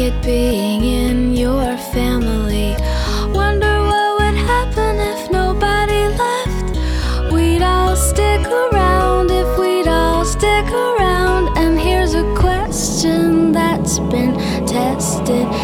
it being in your family. Wonder what would happen if nobody left. We'd all stick around if we'd all stick around. And here's a question that's been tested.